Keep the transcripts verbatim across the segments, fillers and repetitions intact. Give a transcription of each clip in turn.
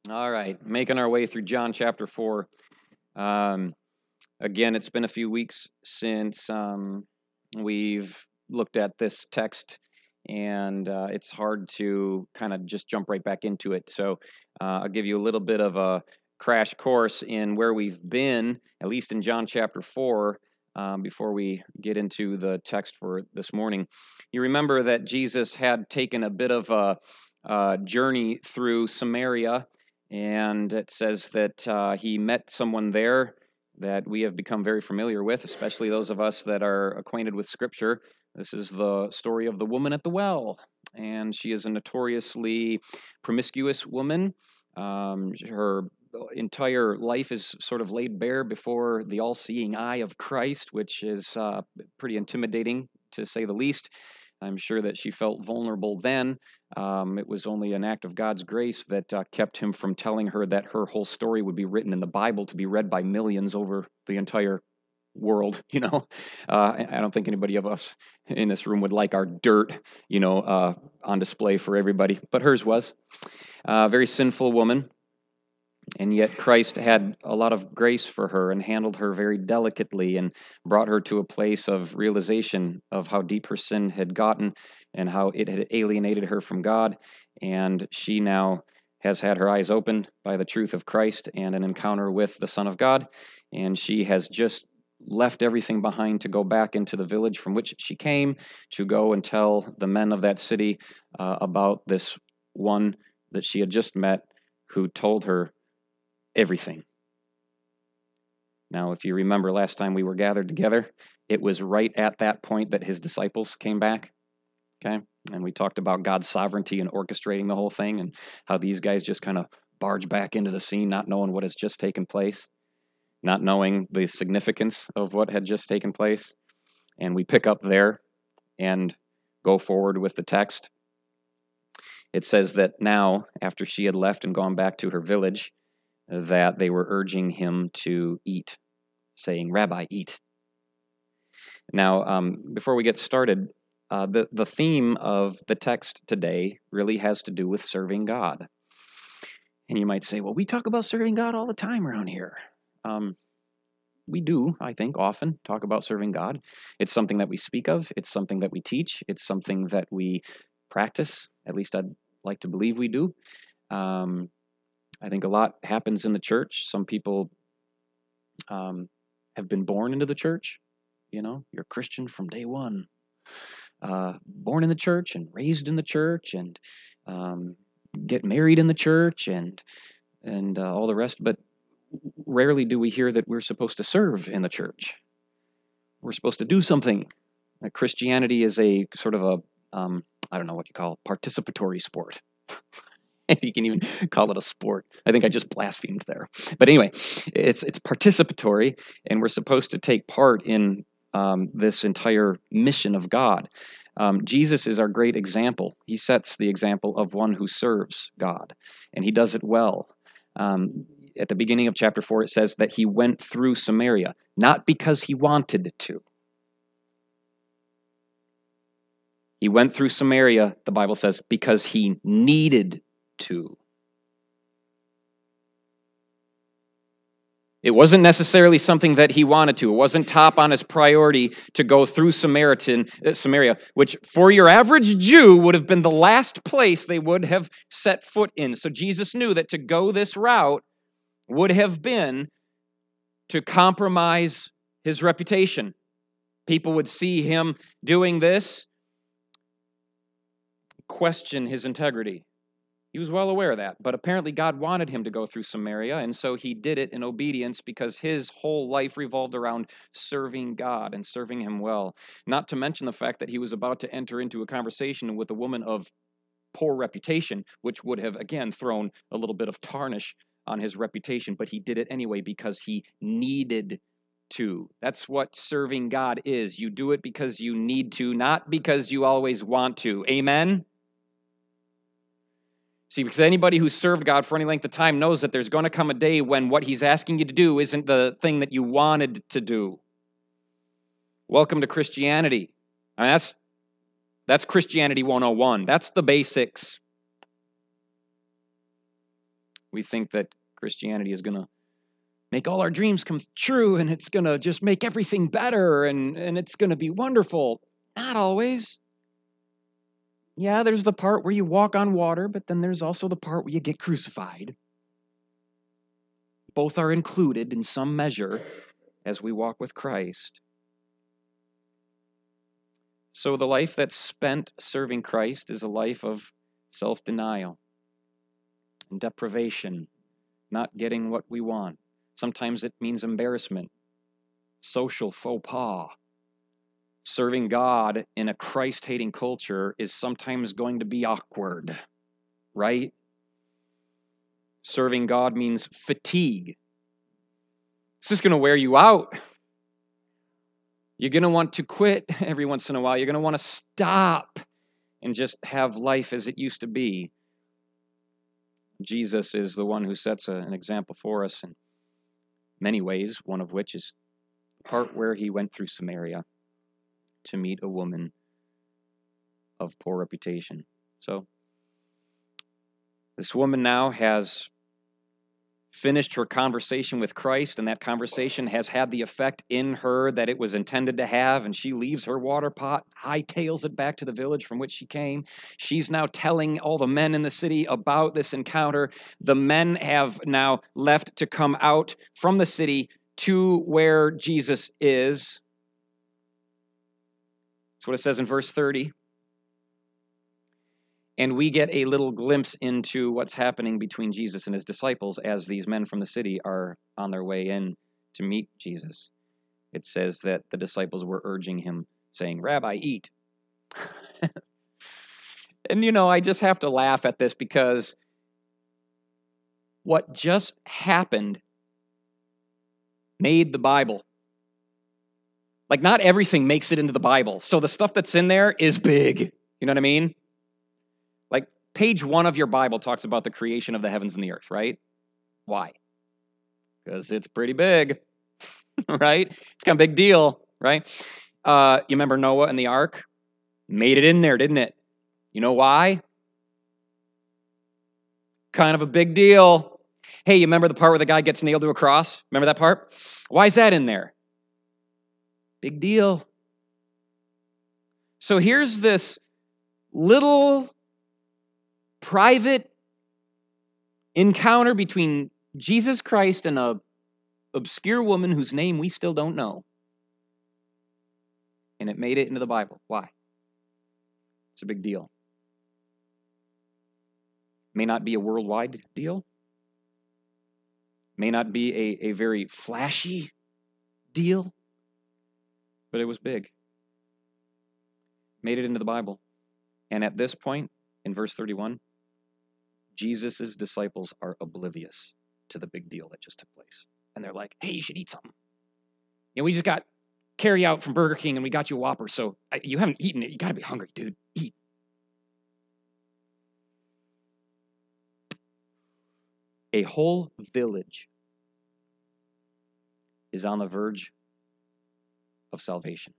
All right, making our way through John chapter four. Um, again, it's been a few weeks since um, we've looked at this text, and uh, it's hard to kind of just jump right back into it. So uh, I'll give you a little bit of a crash course in where we've been, at least in John chapter four, um, before we get into the text for this morning. You remember that Jesus had taken a bit of a, a journey through Samaria. And it says that uh, he met someone there that we have become very familiar with, especially those of us that are acquainted with Scripture. This is the story of the woman at the well, and she is a notoriously promiscuous woman. Um, her entire life is sort of laid bare before the all-seeing eye of Christ, which is uh, pretty intimidating, to say the least. I'm sure that she felt vulnerable then. Um, it was only an act of God's grace that uh, kept him from telling her that her whole story would be written in the Bible to be read by millions over the entire world. You know, uh, I don't think anybody of us in this room would like our dirt, you know, uh, on display for everybody, but hers was. A uh, very sinful woman. And yet Christ had a lot of grace for her and handled her very delicately and brought her to a place of realization of how deep her sin had gotten and how it had alienated her from God. And she now has had her eyes opened by the truth of Christ and an encounter with the Son of God. And she has just left everything behind to go back into the village from which she came, to go and tell the men of that city uh, about this one that she had just met, who told her everything. Now, if you remember last time we were gathered together, it was right at that point that his disciples came back. Okay. And we talked about God's sovereignty and orchestrating the whole thing, and how these guys just kind of barge back into the scene, not knowing what has just taken place, not knowing the significance of what had just taken place. And we pick up there and go forward with the text. It says that now, after she had left and gone back to her village, that they were urging him to eat, saying, "Rabbi, eat." Now, um, before we get started, uh, the, the theme of the text today really has to do with serving God. And you might say, well, we talk about serving God all the time around here. Um, we do, I think, often talk about serving God. It's something that we speak of. It's something that we teach. It's something that we practice. At least I'd like to believe we do. Um, I think a lot happens in the church. Some people um, have been born into the church. You know, you're a Christian from day one, uh, born in the church and raised in the church, and um, get married in the church, and and uh, all the rest. But rarely do we hear that we're supposed to serve in the church. We're supposed to do something. Uh, Christianity is a sort of a um, I don't know what you call it, participatory sport. You can even call it a sport. I think I just blasphemed there. But anyway, it's it's participatory, and we're supposed to take part in um, this entire mission of God. Um, Jesus is our great example. He sets the example of one who serves God, and he does it well. Um, at the beginning of chapter four, it says that he went through Samaria, not because he wanted to. He went through Samaria, the Bible says, because he needed to. It wasn't necessarily something that he wanted to. It wasn't top on his priority to go through Samaritan, uh, Samaria, which for your average Jew would have been the last place they would have set foot in. So Jesus knew that to go this route would have been to compromise his reputation. People would see him doing this, question his integrity. He was well aware of that, but apparently God wanted him to go through Samaria, and so he did it in obedience because his whole life revolved around serving God and serving him well. Not to mention the fact that he was about to enter into a conversation with a woman of poor reputation, which would have, again, thrown a little bit of tarnish on his reputation, but he did it anyway because he needed to. That's what serving God is. You do it because you need to, not because you always want to. Amen? See, because anybody who's served God for any length of time knows that there's going to come a day when what he's asking you to do isn't the thing that you wanted to do. Welcome to Christianity. I mean, that's, that's Christianity one oh one. That's the basics. We think that Christianity is going to make all our dreams come true, and it's going to just make everything better, and, and it's going to be wonderful. Not always. Yeah, there's the part where you walk on water, but then there's also the part where you get crucified. Both are included in some measure as we walk with Christ. So the life that's spent serving Christ is a life of self-denial and deprivation, not getting what we want. Sometimes it means embarrassment, social faux pas. Serving God in a Christ-hating culture is sometimes going to be awkward, right? Serving God means fatigue. It's just going to wear you out. You're going to want to quit every once in a while. You're going to want to stop and just have life as it used to be. Jesus is the one who sets a, an example for us in many ways, one of which is the part where he went through Samaria to meet a woman of poor reputation. So, this woman now has finished her conversation with Christ, and that conversation has had the effect in her that it was intended to have, and she leaves her water pot, hightails it back to the village from which she came. She's now telling all the men in the city about this encounter. The men have now left to come out from the city to where Jesus is. That's what it says in verse thirty. And we get a little glimpse into what's happening between Jesus and his disciples as these men from the city are on their way in to meet Jesus. It says that the disciples were urging him, saying, "Rabbi, eat." And, you know, I just have to laugh at this because what just happened made the Bible. Like, not everything makes it into the Bible. So the stuff that's in there is big. You know what I mean? Like, page one of your Bible talks about the creation of the heavens and the earth, right? Why? Because it's pretty big, right? It's kind of a big deal, right? Uh, you remember Noah and the ark? Made it in there, didn't it? You know why? Kind of a big deal. Hey, you remember the part where the guy gets nailed to a cross? Remember that part? Why is that in there? Big deal. So here's this little private encounter between Jesus Christ and a obscure woman whose name we still don't know. And it made it into the Bible. Why? It's a big deal. May not be a worldwide deal. May not be a, a very flashy deal. But it was big. Made it into the Bible. And at this point, in verse thirty-one, Jesus' disciples are oblivious to the big deal that just took place. And they're like, "Hey, you should eat something. You know, we just got carry out from Burger King and we got you a Whopper, so you haven't eaten it. You got to be hungry, dude. Eat." A whole village is on the verge of salvation.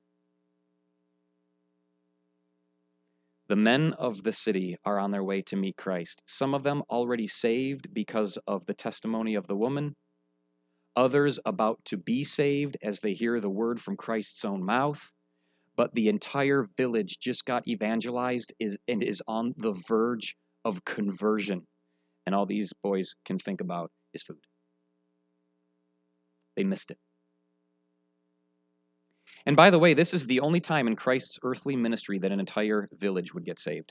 The men of the city are on their way to meet Christ. Some of them already saved because of the testimony of the woman. Others about to be saved as they hear the word from Christ's own mouth. But the entire village just got evangelized is, and is on the verge of conversion. And all these boys can think about is food. They missed it. And by the way, this is the only time in Christ's earthly ministry that an entire village would get saved.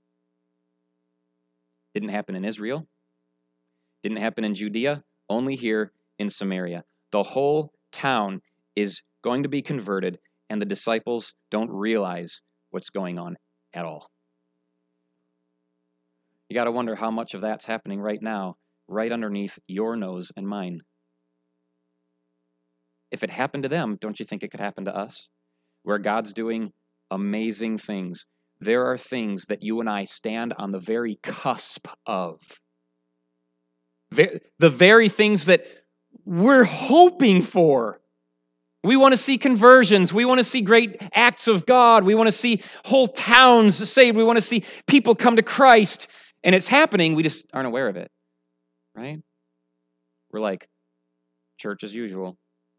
Didn't happen in Israel. Didn't happen in Judea. Only here in Samaria. The whole town is going to be converted, and the disciples don't realize what's going on at all. You got to wonder how much of that's happening right now, right underneath your nose and mine. If it happened to them, don't you think it could happen to us? Where God's doing amazing things. There are things that you and I stand on the very cusp of. The very things that we're hoping for. We want to see conversions. We want to see great acts of God. We want to see whole towns saved. We want to see people come to Christ. And it's happening. We just aren't aware of it. right? We're like, church as usual.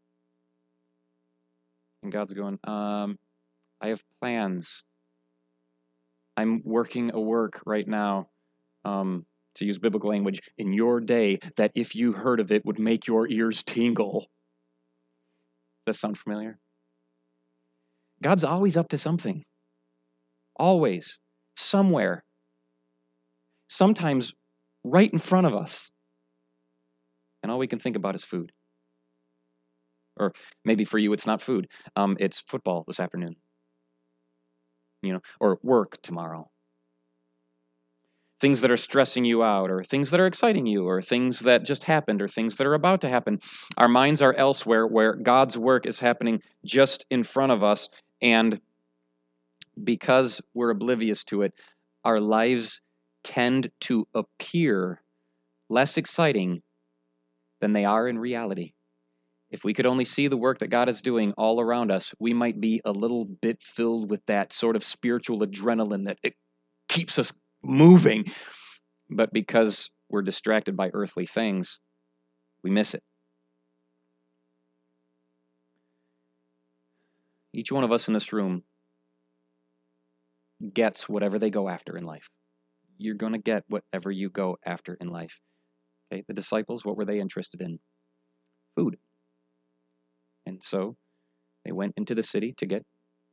And God's going, um, I have plans. I'm working a work right now, um, to use biblical language, in your day that if you heard of it would make your ears tingle. Does that sound familiar? God's always up to something. Always. Somewhere. Sometimes right in front of us. And all we can think about is food. Or maybe for you it's not food. Um, it's football this afternoon. You know, or work tomorrow. Things that are stressing you out, or things that are exciting you, or things that just happened, or things that are about to happen. Our minds are elsewhere where God's work is happening just in front of us, and because we're oblivious to it, our lives tend to appear less exciting than they are in reality. If we could only see the work that God is doing all around us, we might be a little bit filled with that sort of spiritual adrenaline that it keeps us moving. But because we're distracted by earthly things, we miss it. Each one of us in this room gets whatever they go after in life. You're going to get whatever you go after in life. Okay, the disciples, what were they interested in? Food. And so they went into the city to get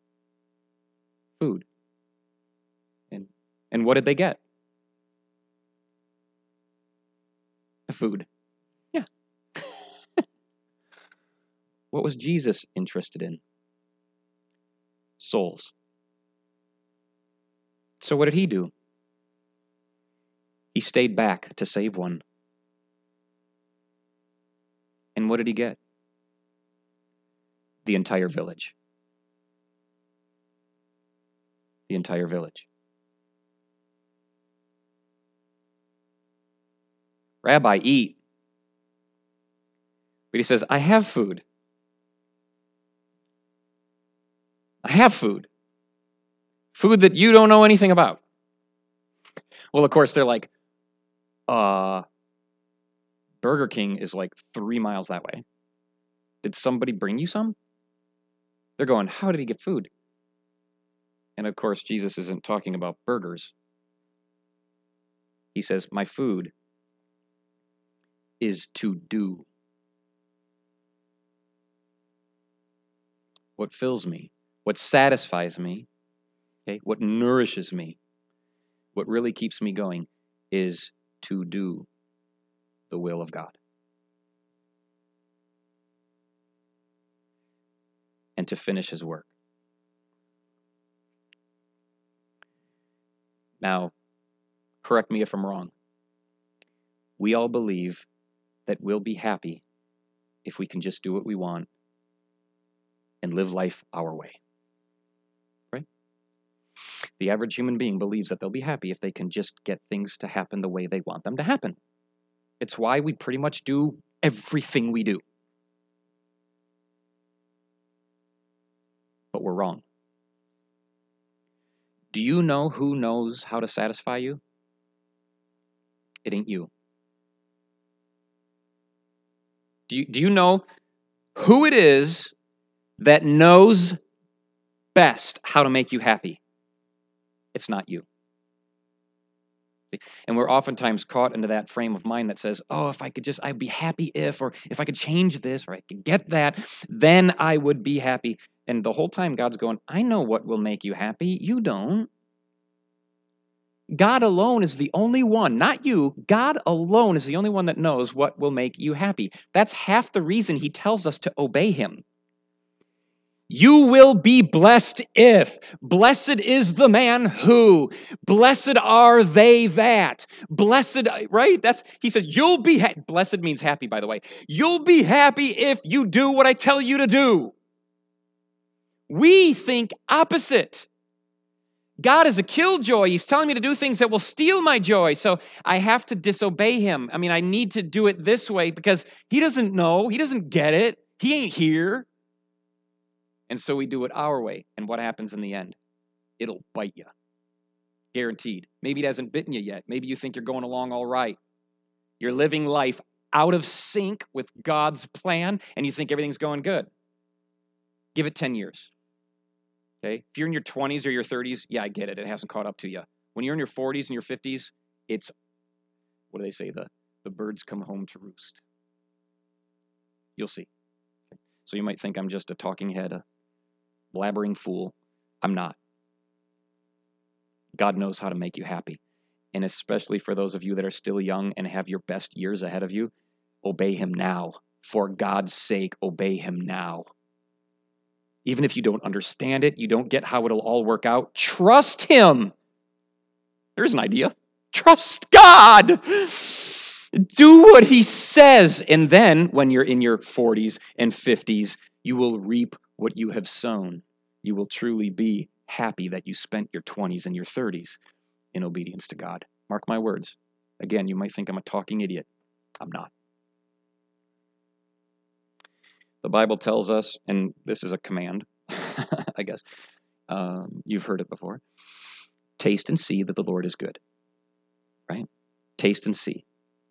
food. And and what did they get? Food. Yeah. What was Jesus interested in? Souls. So what did he do? He stayed back to save one. And what did he get? The entire village. The entire village. Rabbi, eat. But he says, I have food. I have food. Food that you don't know anything about. Well, of course, they're like, uh, Burger King is like three miles that way. Did somebody bring you some? They're going, how did he get food? And of course, Jesus isn't talking about burgers. He says, my food is to do. What fills me, what satisfies me, okay, what nourishes me, what really keeps me going is to do the will of God. And to finish his work. Now, correct me if I'm wrong. We all believe that we'll be happy if we can just do what we want and live life our way. Right? The average human being believes that they'll be happy if they can just get things to happen the way they want them to happen. It's why we pretty much do everything we do. But we're wrong. Do you know who knows how to satisfy you? It ain't you. Do you, do you know who it is that knows best how to make you happy? It's not you. And we're oftentimes caught into that frame of mind that says, oh, if I could just, I'd be happy if, or if I could change this, or I could get that, then I would be happy. And the whole time God's going, I know what will make you happy. You don't. God alone is the only one, not you. God alone is the only one that knows what will make you happy. That's half the reason he tells us to obey him. You will be blessed if. Blessed is the man who. Blessed are they that. Blessed, right? That's, he says, you'll be, ha- blessed means happy, by the way. You'll be happy if you do what I tell you to do. We think opposite. God is a killjoy. He's telling me to do things that will steal my joy. So I have to disobey him. I mean, I need to do it this way because he doesn't know. He doesn't get it. He ain't here. And so we do it our way. And what happens in the end? It'll bite you. Guaranteed. Maybe it hasn't bitten you yet. Maybe you think you're going along all right. You're living life out of sync with God's plan, and you think everything's going good. Give it ten years. Okay? If you're in your twenties or your thirties, yeah, I get it. It hasn't caught up to you. When you're in your forties and your fifties, it's, what do they say? The, the birds come home to roost. You'll see. So you might think I'm just a talking head, a blabbering fool. I'm not. God knows how to make you happy. And especially for those of you that are still young and have your best years ahead of you, obey him now. For God's sake, obey him now. Even if you don't understand it, you don't get how it'll all work out, trust him. There's an idea. Trust God. Do what he says. And then when you're in your forties and fifties, you will reap what you have sown. You will truly be happy that you spent your twenties and your thirties in obedience to God. Mark my words. Again, you might think I'm a talking idiot. I'm not. The Bible tells us, and this is a command, I guess. Um, you've heard it before. Taste and see that the Lord is good. Right? Taste and see.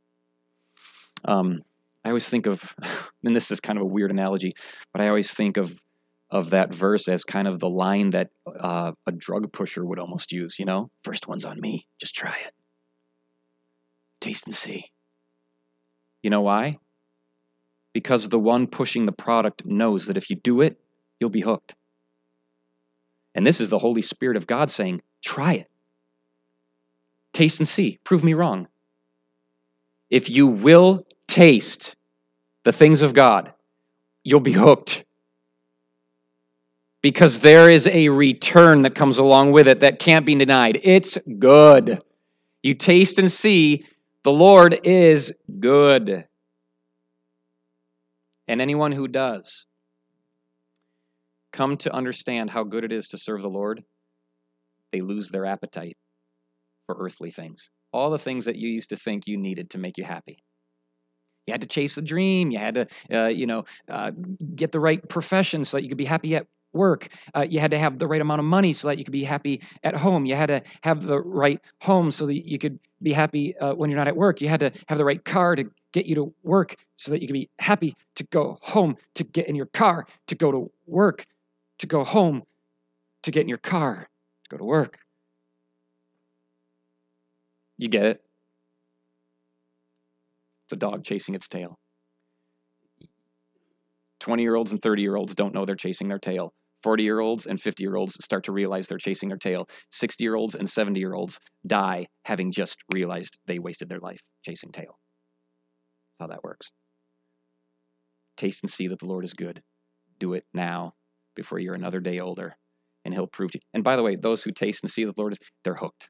Um, I always think of, and this is kind of a weird analogy, but I always think of of that verse as kind of the line that uh, a drug pusher would almost use, you know? First one's on me. Just try it. Taste and see. You know why? Because the one pushing the product knows that if you do it, you'll be hooked. And this is the Holy Spirit of God saying, try it. Taste and see. Prove me wrong. If you will taste the things of God, you'll be hooked. Because there is a return that comes along with it that can't be denied. It's good. You taste and see the Lord is good. And anyone who does come to understand how good it is to serve the Lord, they lose their appetite for earthly things. All the things that you used to think you needed to make you happy. You had to chase the dream. You had to, uh, you know, uh, get the right profession so that you could be happy at work. Uh, you had to have the right amount of money so that you could be happy at home. You had to have the right home so that you could be happy uh, when you're not at work. You had to have the right car to get you to work so that you could be happy to go home, to get in your car, to go to work, to go home, to get in your car, to go to work. You get it? It's a dog chasing its tail. twenty-year-olds and thirty-year-olds don't know they're chasing their tail. forty-year-olds and fifty-year-olds start to realize they're chasing their tail. sixty-year-olds and seventy-year-olds die having just realized they wasted their life chasing tail. That's how that works. Taste and see that the Lord is good. Do it now before you're another day older, and he'll prove to you. And by the way, those who taste and see that the Lord is, they're hooked.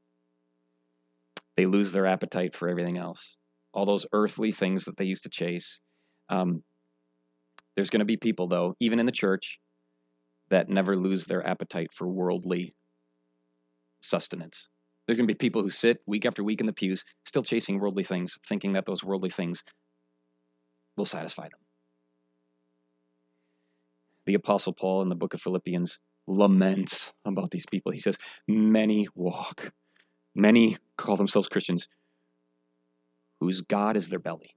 They lose their appetite for everything else. All those earthly things that they used to chase. Um, there's going to be people, though, even in the church, that never lose their appetite for worldly sustenance. There's going to be people who sit week after week in the pews, still chasing worldly things, thinking that those worldly things will satisfy them. The Apostle Paul in the book of Philippians laments about these people. He says, many walk, many call themselves Christians, whose God is their belly.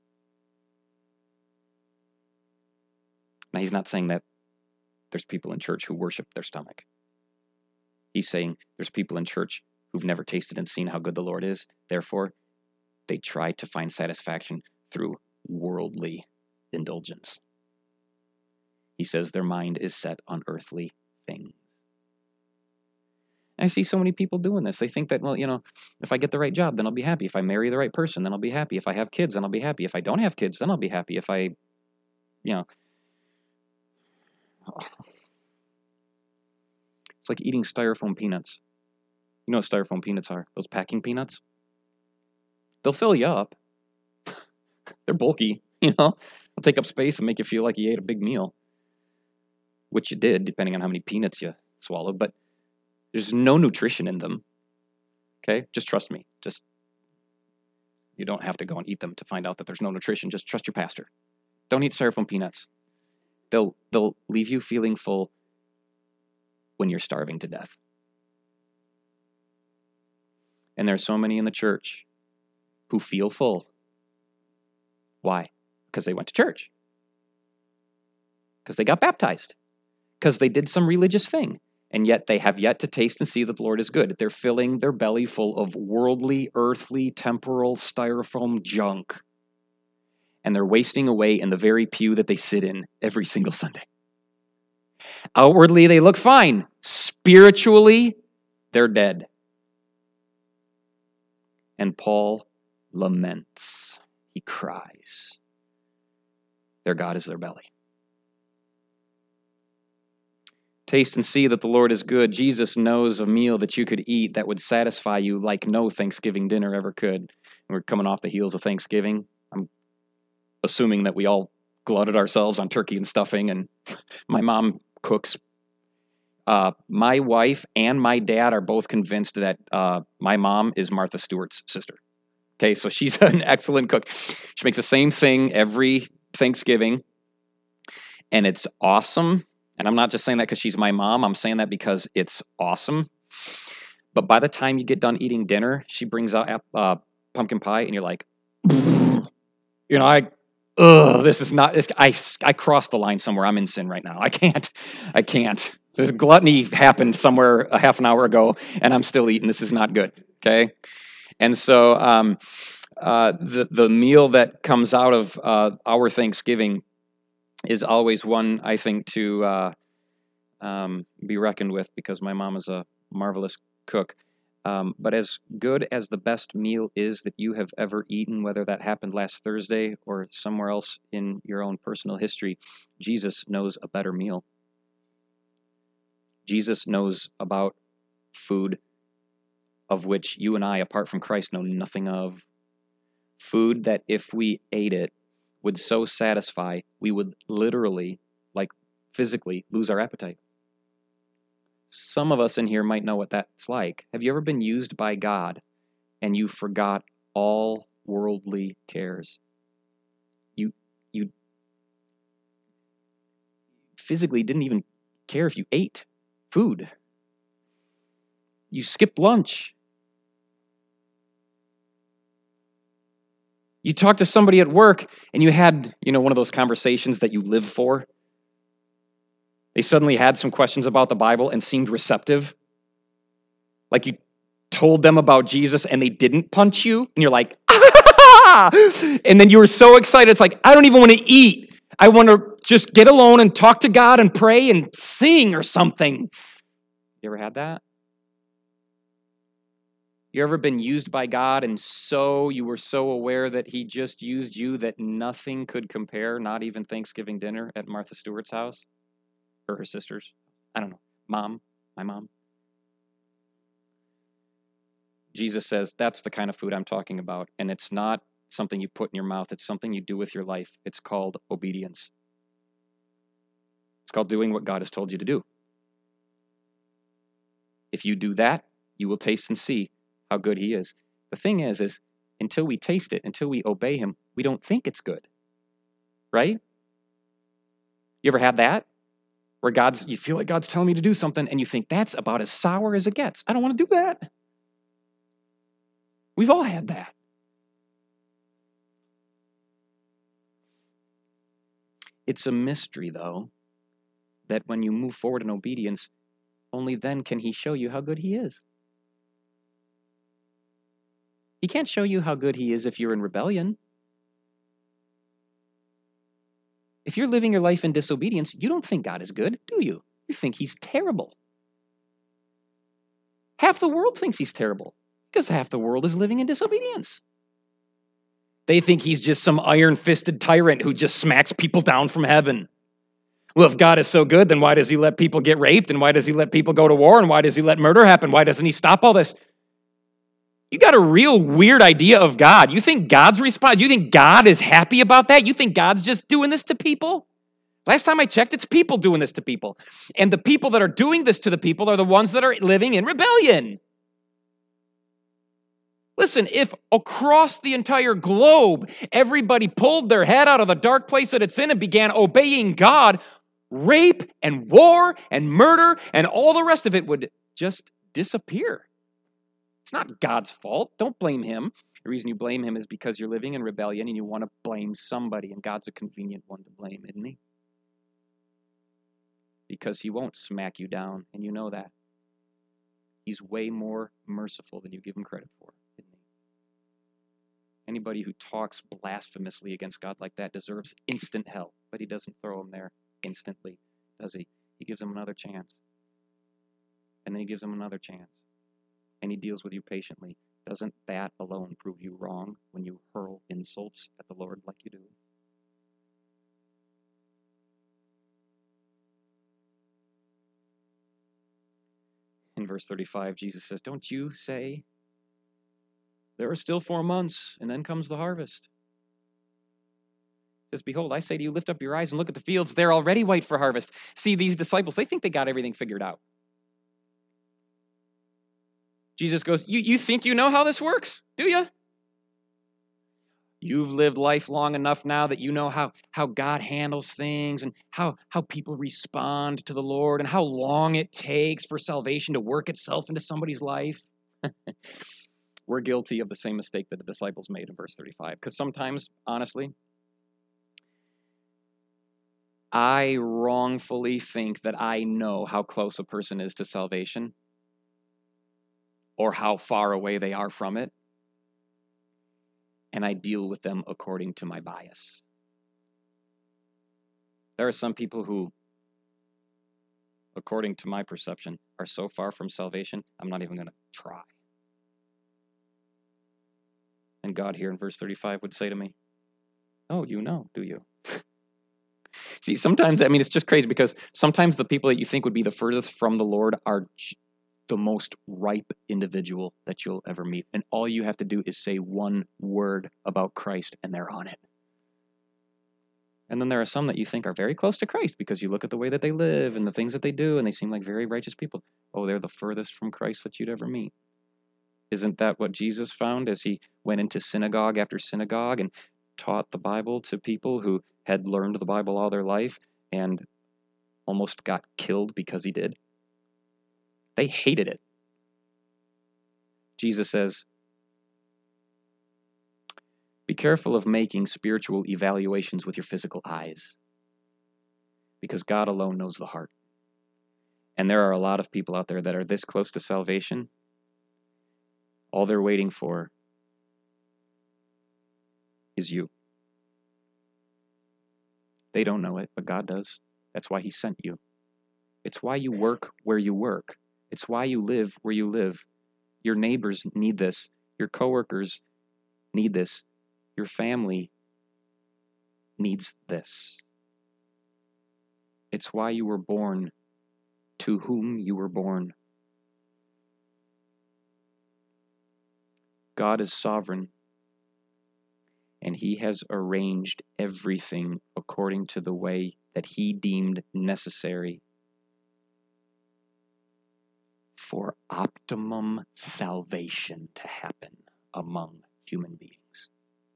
Now, he's not saying that there's people in church who worship their stomach. He's saying there's people in church who've never tasted and seen how good the Lord is. Therefore, they try to find satisfaction through worldly indulgence. He says their mind is set on earthly things. I see so many people doing this. They think that, well, you know, if I get the right job, then I'll be happy. If I marry the right person, then I'll be happy. If I have kids, then I'll be happy. If I don't have kids, then I'll be happy. If I, you know, it's like eating styrofoam peanuts. You know what styrofoam peanuts are? Those packing peanuts? They'll fill you up. They're bulky, you know? They'll take up space and make you feel like you ate a big meal. Which you did, depending on how many peanuts you swallowed. But there's no nutrition in them. Okay? Just trust me. Just, you don't have to go and eat them to find out that there's no nutrition. Just trust your pastor. Don't eat styrofoam peanuts. They'll, they'll leave you feeling full when you're starving to death. And there's so many in the church who feel full. Why? Because they went to church. Because they got baptized. Because they did some religious thing. And yet they have yet to taste and see that the Lord is good. They're filling their belly full of worldly, earthly, temporal, styrofoam junk. And they're wasting away in the very pew that they sit in every single Sunday. Outwardly, they look fine. Spiritually, they're dead. And Paul laments. He cries. Their God is their belly. Taste and see that the Lord is good. Jesus knows a meal that you could eat that would satisfy you like no Thanksgiving dinner ever could. We're coming off the heels of Thanksgiving. I'm assuming that we all glutted ourselves on turkey and stuffing, and my mom cooks. Uh, my wife and my dad are both convinced that uh, my mom is Martha Stewart's sister. Okay, so she's an excellent cook. She makes the same thing every Thanksgiving, and it's awesome. And I'm not just saying that because she's my mom. I'm saying that because it's awesome. But by the time you get done eating dinner, she brings out uh, pumpkin pie, and you're like, you know, I, ugh, this is not, this, I, I crossed the line somewhere. I'm in sin right now. I can't, I can't. This gluttony happened somewhere a half an hour ago, and I'm still eating. This is not good, okay? And so um, uh, the, the meal that comes out of uh, our Thanksgiving is always one, I think, to uh, um, be reckoned with, because my mom is a marvelous cook. Um, but as good as the best meal is that you have ever eaten, whether that happened last Thursday or somewhere else in your own personal history, Jesus knows a better meal. Jesus knows about food of which you and I, apart from Christ, know nothing of. Food that if we ate it would so satisfy, we would literally, like physically, lose our appetite. Some of us in here might know what that's like. Have you ever been used by God and you forgot all worldly cares? You you physically didn't even care if you ate food. You skipped lunch. You talked to somebody at work and you had, you know, one of those conversations that you live for. They suddenly had some questions about the Bible and seemed receptive. Like you told them about Jesus and they didn't punch you. And you're like, ah! And then you were so excited. It's like, I don't even want to eat. I want to just get alone and talk to God and pray and sing or something. You ever had that? You ever been used by God and so you were so aware that he just used you that nothing could compare, not even Thanksgiving dinner at Martha Stewart's house or her sister's? I don't know. Mom, my mom. Jesus says that's the kind of food I'm talking about. And it's not something you put in your mouth. It's something you do with your life. It's called obedience. It's called doing what God has told you to do. If you do that, you will taste and see how good he is. The thing is, is until we taste it, until we obey him, we don't think it's good. Right? You ever had that? Where God's, you feel like God's telling me to do something and you think that's about as sour as it gets. I don't want to do that. We've all had that. It's a mystery, though, that when you move forward in obedience, only then can he show you how good he is. He can't show you how good he is if you're in rebellion. If you're living your life in disobedience, you don't think God is good, do you? You think he's terrible. Half the world thinks he's terrible because half the world is living in disobedience. They think he's just some iron-fisted tyrant who just smacks people down from heaven. Well, if God is so good, then why does he let people get raped? And why does he let people go to war? And why does he let murder happen? Why doesn't he stop all this? You got a real weird idea of God. You think God's response? You think God is happy about that? You think God's just doing this to people? Last time I checked, it's people doing this to people. And the people that are doing this to the people are the ones that are living in rebellion. Listen, if across the entire globe, everybody pulled their head out of the dark place that it's in and began obeying God, rape and war and murder and all the rest of it would just disappear. It's not God's fault. Don't blame him. The reason you blame him is because you're living in rebellion and you want to blame somebody, and God's a convenient one to blame, isn't he? Because he won't smack you down, and you know that. He's way more merciful than you give him credit for, isn't he? Anybody who talks blasphemously against God like that deserves instant hell, but he doesn't throw them there instantly, does he? He gives them another chance. And then he gives them another chance. And he deals with you patiently. Doesn't that alone prove you wrong when you hurl insults at the Lord like you do? In verse thirty-five, Jesus says, don't you say, there are still four months, and then comes the harvest. He says, behold, I say to you, lift up your eyes and look at the fields. They're already white for harvest. See, these disciples, they think they got everything figured out. Jesus goes, you, you think you know how this works, do you? You've lived life long enough now that you know how, how God handles things and how, how people respond to the Lord and how long it takes for salvation to work itself into somebody's life. We're guilty of the same mistake that the disciples made in verse thirty-five. Because sometimes, honestly, I wrongfully think that I know how close a person is to salvation or how far away they are from it. And I deal with them according to my bias. There are some people who, according to my perception, are so far from salvation, I'm not even going to try. And God here in verse thirty-five would say to me, oh, you know, do you? See, sometimes, I mean, it's just crazy because sometimes the people that you think would be the furthest from the Lord are the most ripe individual that you'll ever meet. And all you have to do is say one word about Christ and they're on it. And then there are some that you think are very close to Christ because you look at the way that they live and the things that they do and they seem like very righteous people. Oh, they're the furthest from Christ that you'd ever meet. Isn't that what Jesus found as he went into synagogue after synagogue and taught the Bible to people who had learned the Bible all their life and almost got killed because he did? They hated it. Jesus says, be careful of making spiritual evaluations with your physical eyes, because God alone knows the heart. And there are a lot of people out there that are this close to salvation. All they're waiting for is you. They don't know it, but God does. That's why he sent you. It's why you work where you work. It's why you live where you live. Your neighbors need this. Your coworkers need this. Your family needs this. It's why you were born, to whom you were born. God is sovereign, and he has arranged everything according to the way that he deemed necessary for optimum salvation to happen among human beings.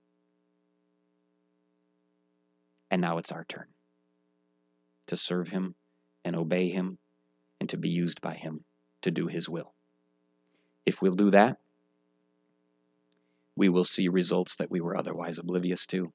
And now it's our turn to serve him and obey him and to be used by him to do his will. If we'll do that, we will see results that we were otherwise oblivious to.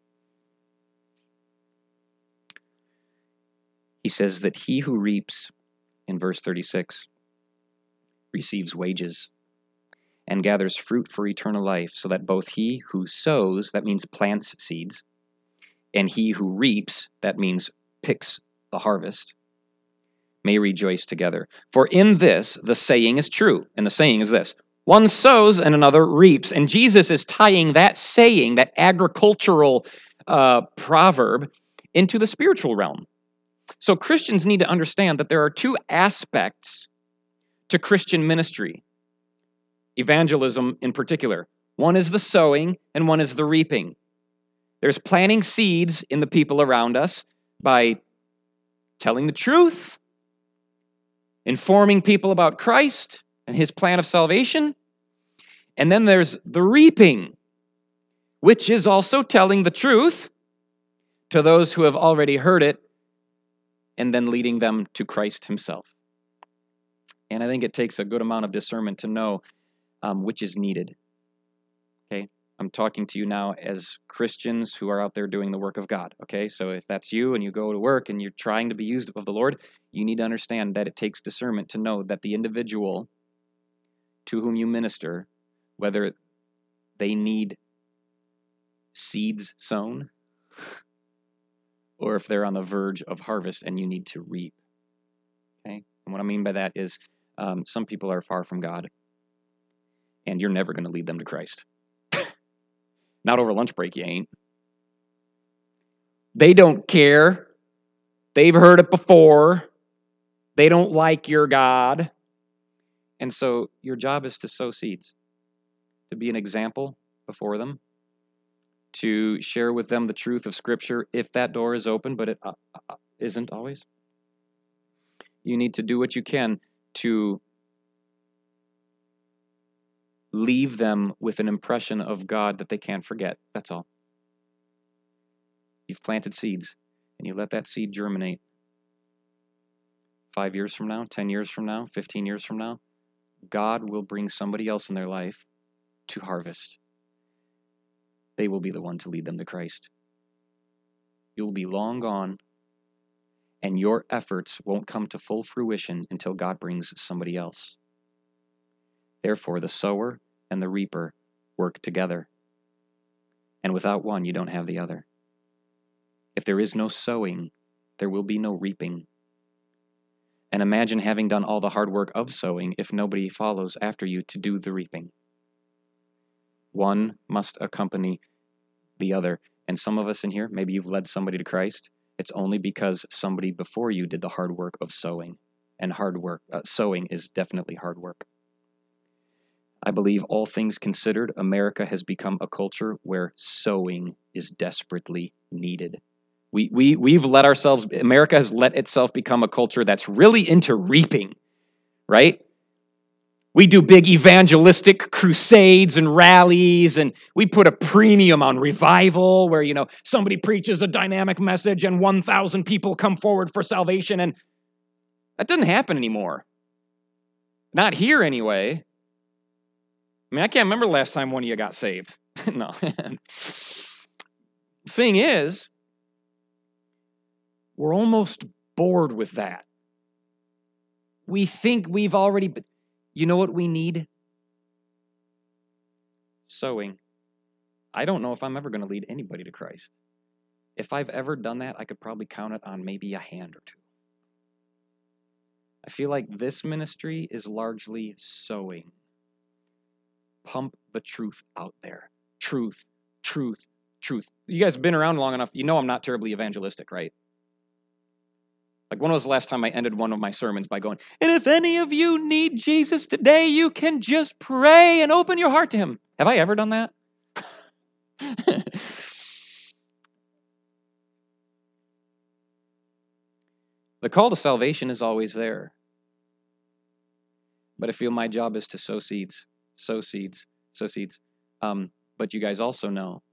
He says that he who reaps, in verse thirty-six, receives wages and gathers fruit for eternal life, so that both he who sows, that means plants seeds, and he who reaps, that means picks the harvest, may rejoice together. For in this the saying is true, and the saying is this: one sows and another reaps. And Jesus is tying that saying, that agricultural uh, proverb, into the spiritual realm. So Christians need to understand that there are two aspects to Christian ministry, evangelism in particular. One is the sowing and one is the reaping. There's planting seeds in the people around us by telling the truth, informing people about Christ and his plan of salvation. And then there's the reaping, which is also telling the truth to those who have already heard it and then leading them to Christ himself. And I think it takes a good amount of discernment to know um, which is needed. Okay? I'm talking to you now as Christians who are out there doing the work of God. Okay? So if that's you and you go to work and you're trying to be used of the Lord, you need to understand that it takes discernment to know that the individual to whom you minister, whether they need seeds sown or if they're on the verge of harvest and you need to reap. Okay? And what I mean by that is um, some people are far from God and you're never going to lead them to Christ. Not over lunch break, you ain't. They don't care. They've heard it before. They don't like your God. And so your job is to sow seeds, to be an example before them, to share with them the truth of Scripture if that door is open, but it uh, uh, isn't always. You need to do what you can to leave them with an impression of God that they can't forget. That's all. You've planted seeds, and you let that seed germinate. Five years from now, ten years from now, fifteen years from now, God will bring somebody else in their life to harvest. They will be the one to lead them to Christ. You'll be long gone, and your efforts won't come to full fruition until God brings somebody else. Therefore, the sower and the reaper work together. And without one, you don't have the other. If there is no sowing, there will be no reaping. And imagine having done all the hard work of sowing if nobody follows after you to do the reaping. One must accompany the other. And some of us in here, maybe you've led somebody to Christ. It's only because somebody before you did the hard work of sowing. And hard work, uh, sowing is definitely hard work. I believe, all things considered, America has become a culture where sowing is desperately needed. We, we, we've let ourselves, America has let itself become a culture that's really into reaping, right? We do big evangelistic crusades and rallies, and we put a premium on revival where, you know, somebody preaches a dynamic message and one thousand people come forward for salvation, and that doesn't happen anymore. Not here, anyway. I mean, I can't remember the last time one of you got saved. No. Thing is, we're almost bored with that. We think we've already... You know what we need? Sowing. I don't know if I'm ever going to lead anybody to Christ. If I've ever done that, I could probably count it on maybe a hand or two. I feel like this ministry is largely sowing. Pump the truth out there. Truth, truth, truth. You guys have been around long enough. You know I'm not terribly evangelistic, right? Like, when was the last time I ended one of my sermons by going, and if any of you need Jesus today, you can just pray and open your heart to him. Have I ever done that? The call to salvation is always there. But I feel my job is to sow seeds, sow seeds, sow seeds. Um, but you guys also know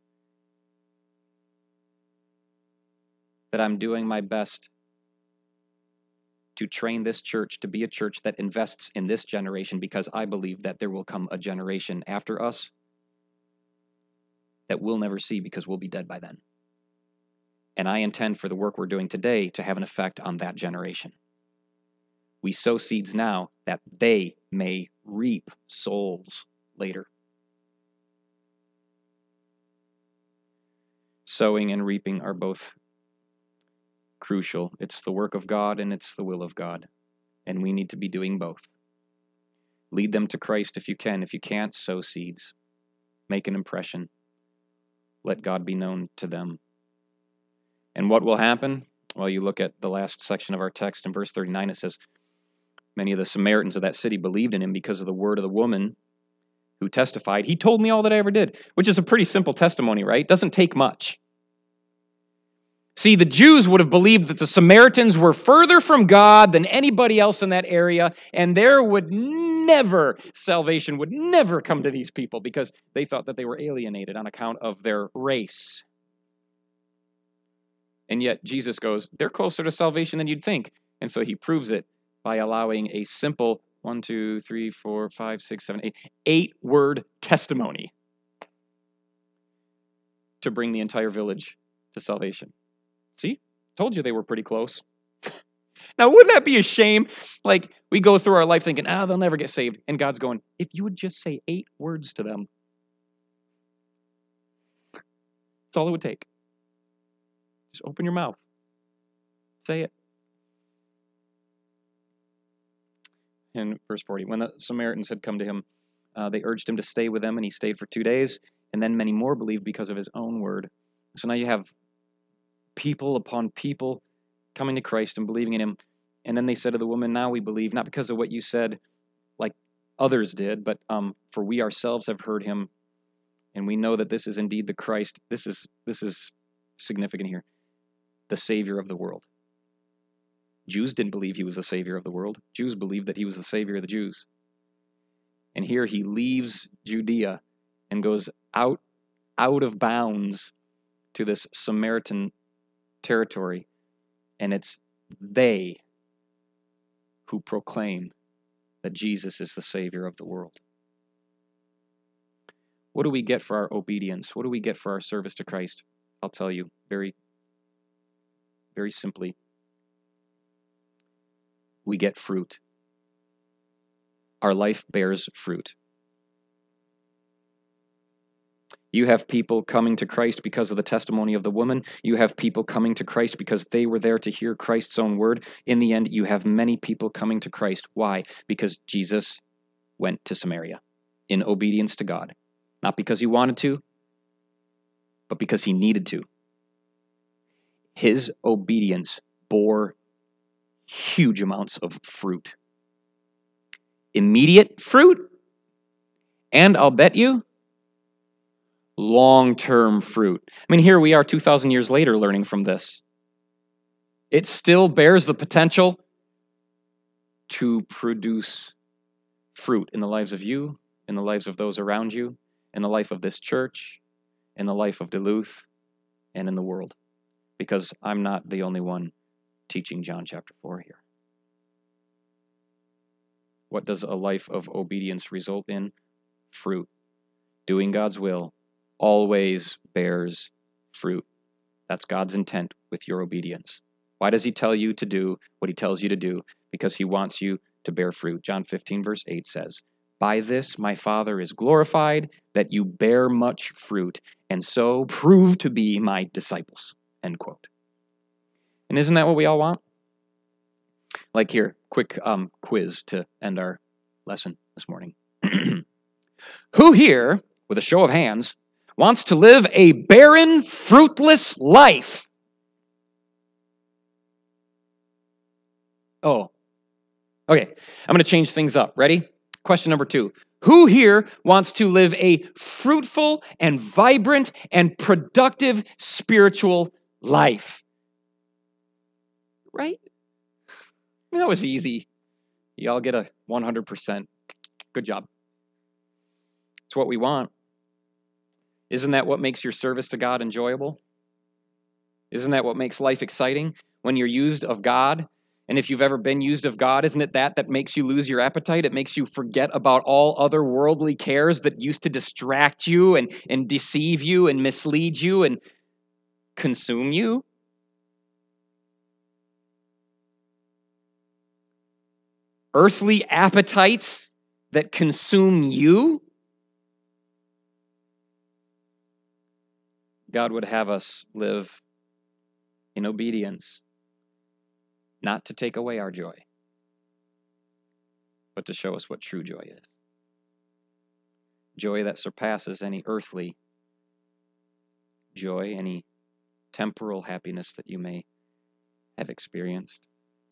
that I'm doing my best to train this church to be a church that invests in this generation, because I believe that there will come a generation after us that we'll never see because we'll be dead by then. And I intend for the work we're doing today to have an effect on that generation. We sow seeds now that they may reap souls later. Sowing and reaping are both crucial. It's the work of God and it's the will of God. And we need to be doing both. Lead them to Christ if you can. If you can't, sow seeds. Make an impression. Let God be known to them. And what will happen? Well, you look at the last section of our text in verse thirty-nine, it says, many of the Samaritans of that city believed in him because of the word of the woman who testified, he told me all that I ever did, which is a pretty simple testimony, right? Doesn't take much. See, the Jews would have believed that the Samaritans were further from God than anybody else in that area, and there would never, salvation would never come to these people because they thought that they were alienated on account of their race. And yet Jesus goes, they're closer to salvation than you'd think. And so he proves it by allowing a simple one, two, three, four, five, six, seven, eight, eight word testimony. to bring the entire village to salvation. See? Told you they were pretty close. Now, wouldn't that be a shame? Like, we go through our life thinking, ah, they'll never get saved. And God's going, if you would just say eight words to them, that's all it would take. Just open your mouth. Say it. In verse forty, when the Samaritans had come to him, uh, they urged him to stay with them, and he stayed for two days. And then many more believed because of his own word. So now you have people upon people coming to Christ and believing in him. And then they said to the woman, now we believe, not because of what you said, like others did, but um, for we ourselves have heard him, and we know that this is indeed the Christ. This is this is significant here. The Savior of the world. Jews didn't believe he was the Savior of the world. Jews believed that he was the Savior of the Jews. And here he leaves Judea and goes out, out of bounds to this Samaritan territory. And it's they who proclaim that Jesus is the Savior of the world. What do we get for our obedience? What do we get for our service to Christ? I'll tell you very, very simply. We get fruit. Our life bears fruit. You have people coming to Christ because of the testimony of the woman. You have people coming to Christ because they were there to hear Christ's own word. In the end, you have many people coming to Christ. Why? Because Jesus went to Samaria in obedience to God. Not because he wanted to, but because he needed to. His obedience bore huge amounts of fruit. Immediate fruit, and I'll bet you, long-term fruit. I mean, here we are two thousand years later learning from this. It still bears the potential to produce fruit in the lives of you, in the lives of those around you, in the life of this church, in the life of Duluth, and in the world. Because I'm not the only one teaching John chapter four here. What does a life of obedience result in? Fruit. Doing God's will always bears fruit. That's God's intent with your obedience. Why does he tell you to do what he tells you to do? Because he wants you to bear fruit. John fifteen verse eight says, by this my Father is glorified, that you bear much fruit, and so prove to be my disciples. End quote. And isn't that what we all want? Like here, quick um, quiz to end our lesson this morning. Who here, with a show of hands, wants to live a barren, fruitless life? Oh, okay. I'm going to change things up. Ready? Question number two. Who here wants to live a fruitful and vibrant and productive spiritual life? Right? That was easy. Y'all get a one hundred percent. Good job. It's what we want. Isn't that what makes your service to God enjoyable? Isn't that what makes life exciting? When you're used of God, and if you've ever been used of God, isn't it that that makes you lose your appetite? It makes you forget about all other worldly cares that used to distract you and, and deceive you and mislead you and consume you? Earthly appetites that consume you? God would have us live in obedience, not to take away our joy, but to show us what true joy is. Joy that surpasses any earthly joy, any temporal happiness that you may have experienced.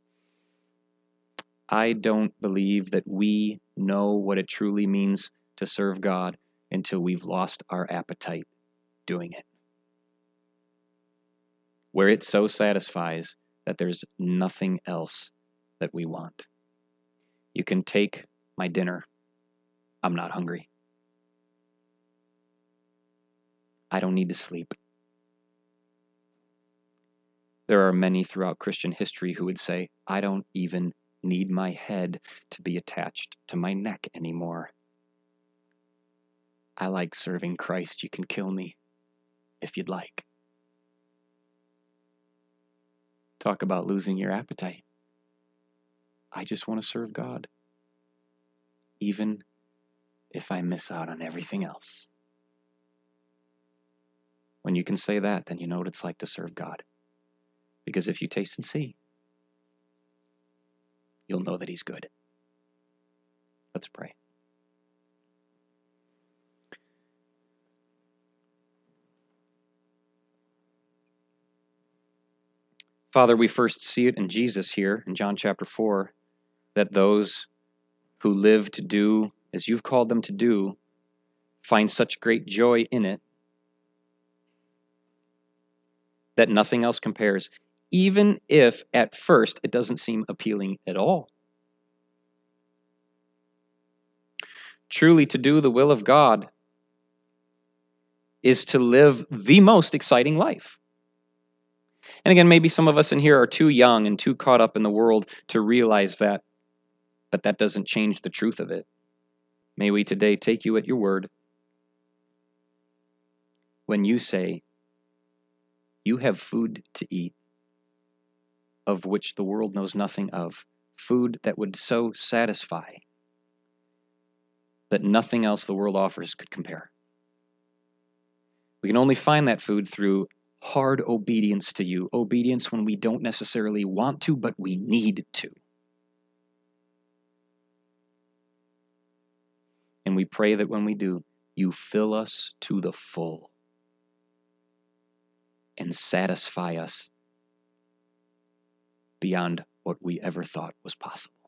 I don't believe that we know what it truly means to serve God until we've lost our appetite doing it. Where it so satisfies that there's nothing else that we want. You can take my dinner. I'm not hungry. I don't need to sleep. There are many throughout Christian history who would say, I don't even need my head to be attached to my neck anymore. I like serving Christ. You can kill me. if you'd like. Talk about losing your appetite. I just want to serve God, even if I miss out on everything else. When you can say that, then you know what it's like to serve God. Because if you taste and see, you'll know that He's good. Let's pray. Father, we first see it in Jesus here in John chapter four, that those who live to do as you've called them to do find such great joy in it that nothing else compares, even if at first it doesn't seem appealing at all. Truly, to do the will of God is to live the most exciting life. And again, maybe some of us in here are too young and too caught up in the world to realize that, but that doesn't change the truth of it. May we today take you at your word when you say, you have food to eat of which the world knows nothing of, food that would so satisfy that nothing else the world offers could compare. We can only find that food through hard obedience to you, obedience when we don't necessarily want to, but we need to. And we pray that when we do, you fill us to the full and satisfy us beyond what we ever thought was possible.